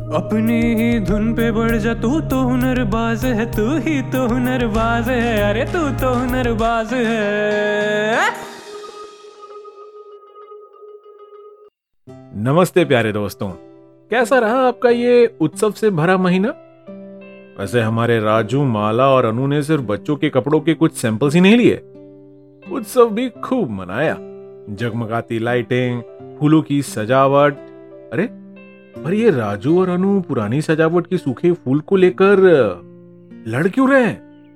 अपनी ही धुन पे बढ़ जा, तू तो हुनरबाज है, तू ही तो हुनरबाज है, अरे तू तो हुनरबाज है। नमस्ते प्यारे दोस्तों, कैसा रहा आपका ये उत्सव से भरा महीना? वैसे हमारे राजू, माला और अनु ने सिर्फ बच्चों के कपड़ों के कुछ सैंपल्स ही नहीं लिए, उत्सव भी खूब मनाया। जगमगाती लाइटिंग, फूलों की सजावट। अरे पर ये राजू और अनु पुरानी सजावट के सूखे फूल को लेकर लड़ क्यों रहे हैं?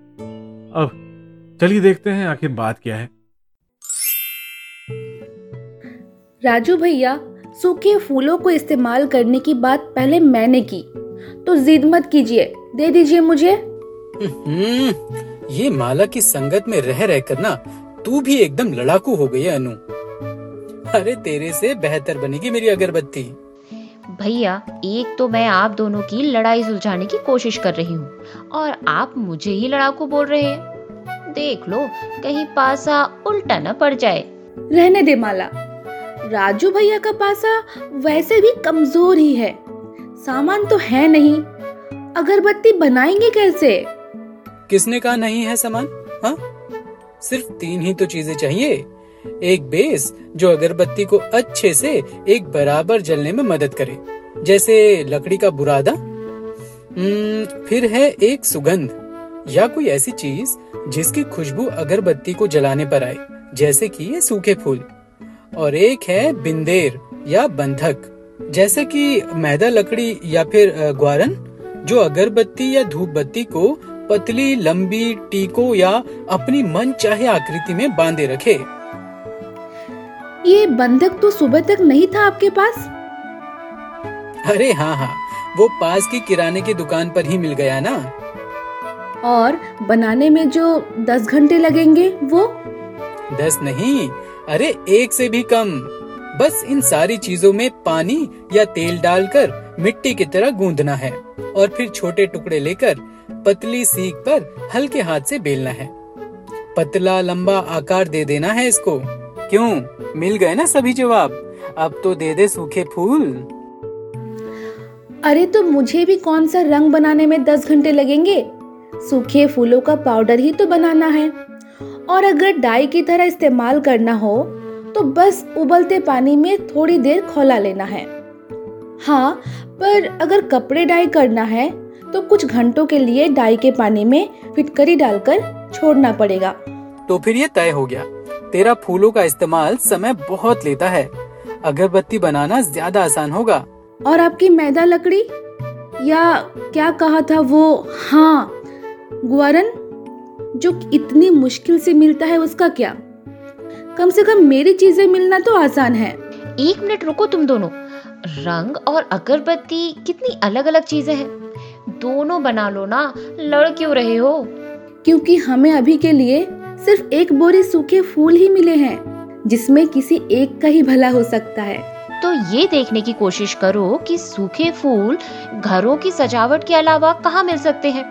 अब चलिए देखते हैं आखिर बात क्या है। राजू भैया, सूखे फूलों को इस्तेमाल करने की बात पहले मैंने की, तो जिद मत कीजिए, दे दीजिए मुझे। ये माला की संगत में रह रहकर ना तू भी एकदम लड़ाकू हो गई है अनु। अरे तेरे से बेहतर बनेगी मेरी अगरबत्ती। भैया, एक तो मैं आप दोनों की लड़ाई सुलझाने की कोशिश कर रही हूँ और आप मुझे ही लड़ाकू बोल रहे हैं। देख लो कहीं पासा उल्टा न पड़ जाए। रहने दे माला, राजू भैया का पासा वैसे भी कमजोर ही है, सामान तो है नहीं, अगरबत्ती बनाएंगे कैसे? किसने कहा नहीं है सामान? हाँ, सिर्फ 3 ही तो चीजें चाहिए। एक बेस जो अगरबत्ती को अच्छे से एक बराबर जलने में मदद करे, जैसे लकड़ी का बुरादा। फिर है एक सुगंध या कोई ऐसी चीज जिसकी खुशबू अगरबत्ती को जलाने पर आए, जैसे कि ये सूखे फूल। और एक है बिंदेर या बंधक, जैसे कि मैदा लकड़ी या फिर ग्वारन, जो अगरबत्ती या धूप बत्ती को पतली लंबी टीकों या अपनी मन चाहे आकृति में बांधे रखे। ये बंधक तो सुबह तक नहीं था आपके पास? अरे हाँ, वो पास की किराने की दुकान पर ही मिल गया ना। और बनाने में जो 10 घंटे लगेंगे वो? 10 नहीं, अरे 1 से भी कम। बस इन सारी चीजों में पानी या तेल डालकर मिट्टी की तरह गूंदना है और फिर छोटे टुकड़े लेकर पतली सीख पर हल्के हाथ से बेलना है। पतला लंबा आकार दे देना है इसको। क्यों, मिल गए ना सभी जवाब? अब तो दे दे सूखे फूल। अरे तो मुझे भी कौन सा रंग बनाने में 10 घंटे लगेंगे? सूखे फूलों का पाउडर ही तो बनाना है, और अगर डाई की तरह इस्तेमाल करना हो तो बस उबलते पानी में थोड़ी देर खौला लेना है। हाँ, पर अगर कपड़े डाई करना है तो कुछ घंटों के लिए डाई के पानी में फिटकरी डालकर छोड़ना पड़ेगा। तो फिर ये तय हो गया, तेरा फूलों का इस्तेमाल समय बहुत लेता है, अगरबत्ती बनाना ज्यादा आसान होगा। और आपकी मैदा लकड़ी या क्या कहा था वो, हाँ ग्वारन, जो इतनी मुश्किल से मिलता है, उसका क्या? कम से कम मेरी चीजें मिलना तो आसान है। 1 मिनट रुको तुम दोनों। रंग और अगरबत्ती कितनी अलग अलग चीजें हैं, दोनों बना लो ना, लड़ क्यों रहे हो? क्योंकि हमें अभी के लिए सिर्फ 1 बोरी सूखे फूल ही मिले हैं, जिसमें किसी एक का ही भला हो सकता है। तो ये देखने की कोशिश करो कि सूखे फूल घरों की सजावट के अलावा कहाँ मिल सकते हैं।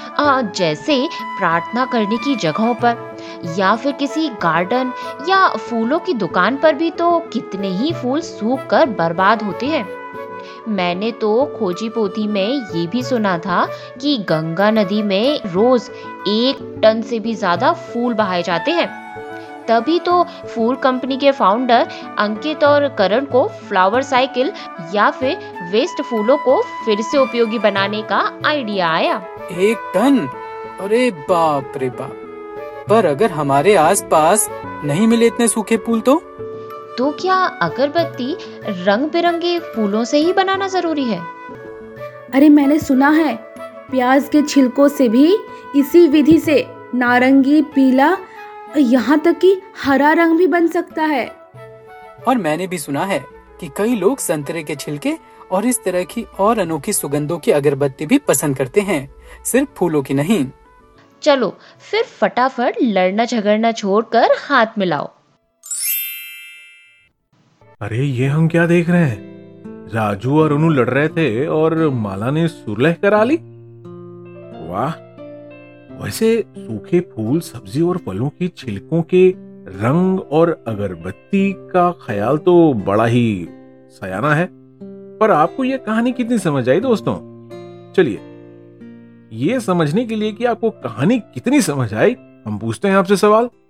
जैसे प्रार्थना करने की जगहों पर, या फिर किसी गार्डन या फूलों की दुकान पर भी तो कितने ही फूल सूख कर बर्बाद होते हैं। मैंने तो खोजी पोथी में ये भी सुना था कि गंगा नदी में रोज 1 टन से भी ज्यादा फूल बहाए जाते हैं। तभी तो फूल कंपनी के फाउंडर अंकित और करण को फ्लावर साइकिल या फिर वेस्ट फूलों को फिर से उपयोगी बनाने का आइडिया आया। 1 टन? अरे बाप रे बाप। पर अगर हमारे आसपास नहीं मिले इतने सूखे फूल तो क्या अगरबत्ती रंग बिरंगे फूलों से ही बनाना जरूरी है? अरे मैंने सुना है प्याज के छिलकों से भी इसी विधि से नारंगी, पीला, यहाँ तक कि हरा रंग भी बन सकता है। और मैंने भी सुना है कि कई लोग संतरे के छिलके और इस तरह की और अनोखी सुगंधों की अगरबत्ती भी पसंद करते हैं, सिर्फ फूलों की नहीं। चलो फिर फटाफट लड़ना झगड़ना छोड़कर हाथ मिलाओ। अरे ये हम क्या देख रहे हैं? राजू और अनु लड़ रहे थे और माला ने सुलह करा ली। वाह! वैसे सूखे फूल, सब्जी और फलों की छिलकों के रंग और अगरबत्ती का ख्याल तो बड़ा ही सयाना है। पर आपको यह कहानी कितनी समझ आई दोस्तों? चलिए, ये समझने के लिए कि आपको कहानी कितनी समझ आई, हम पूछते हैं आपसे सवाल।